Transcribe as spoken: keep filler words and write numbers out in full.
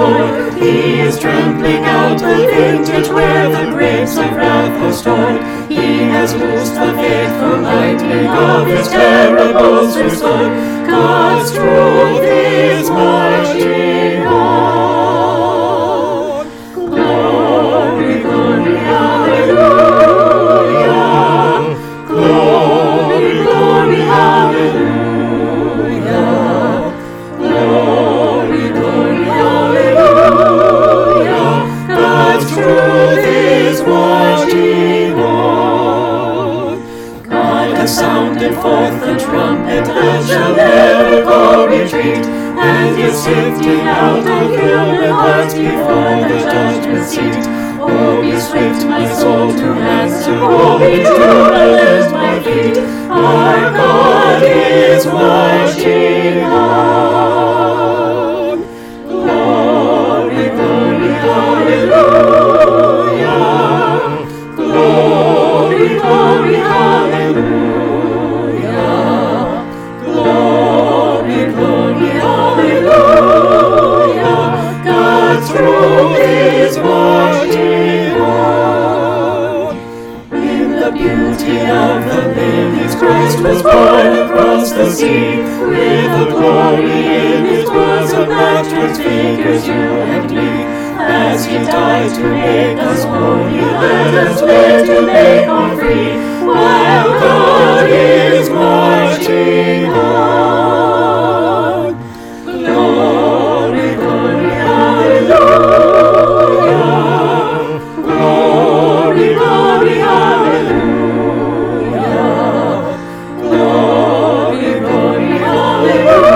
Lord. He is trampling out the vintage where the grapes of wrath are stored. He has loosed the faithful lightning of his terrible sword. God's truth is marching on. Glory, glory, hallelujah. Glory, glory, hallelujah. Glory, glory, hallelujah. God's truth is marching on. God has sounded forth the trumpet and shall never go retreat, and is sifting out of human hearts before the judgment seat. Oh, be swift, my soul, to answer, oh, be true, and let my feet. Our God is marching on. Glory, glory, hallelujah. Glory, glory, hallelujah. Glory, glory, hallelujah. God's truth is marching on. In the beauty of the lilies, Christ was born across the sea. With a glory in his bosom that transfigures you and me. As he died to make us holy, let us live to make all free, while God is marching on. Glory, glory, hallelujah. Glory, glory, hallelujah. Glory, glory, hallelujah.